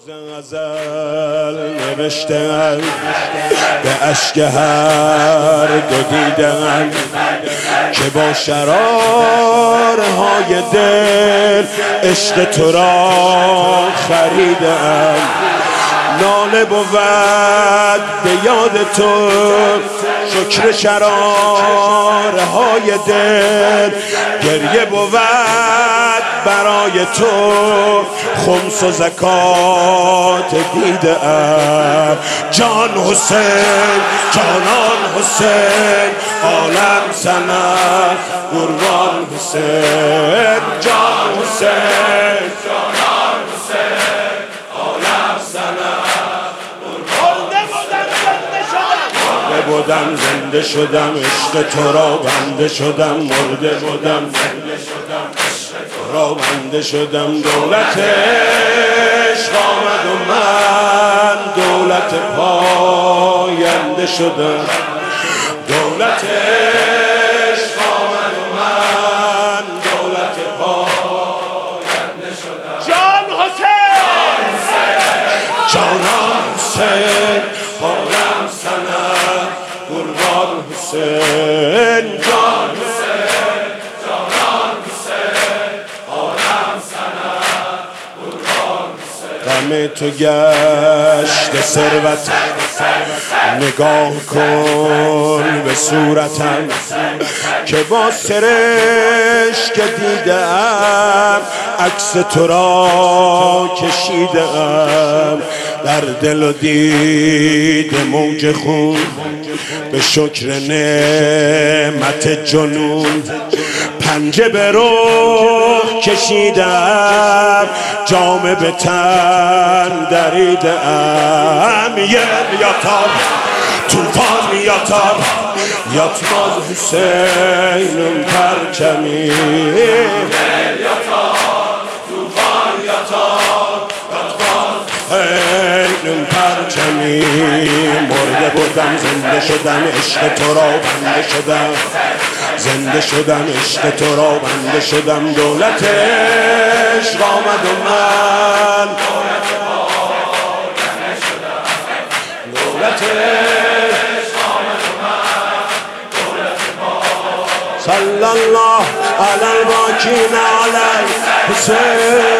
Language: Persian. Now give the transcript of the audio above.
ازل نوشتم به اشک هر دو دیدم که با شرارهای دل عشق تو را خریدم. ناله بود به یاد تو، شکر شرارهای دل، گریه بود برای تو، خمس و زکات دیدم. جان حسین، جانان حسین، عالم سند قربان حسین. جان حسین، جانان حسین، عالم سند مرده بودم زنده شدم، عشق تو را بنده شدم. مرده بودم زنده شدم، عشق تو را بنده شدم. دولت عشق آمد و من دولت پاینده شدم. دولت عشق آمد و من دولت پاینده شدم. جان حسین، جانان حسین، عالم سند قربان حسین. جان حسین، جانان حسین، عالم سند قربان حسین. غم تو گشت ثروت، نگاه کن به صورتم که با سرشک دیدم، عکس تو را کشیدم. در دل و دید موج خون، به شکر نعمت جنون، پنجه به رخ کشیدم، جامه به تن دریدم. یتار توفان یتار، یتماز حسینم پرچمی. یتار توفان یتار، حسینم پرچمی. مرده بودم زنده شدم، عشق تو را بنده شدم. زنده شدم، عشق تو را بنده شدم. دولت عشق آمد و من دولت عشق آمد و من دولت پاینده. صلی الله علی الباکین علی حسین.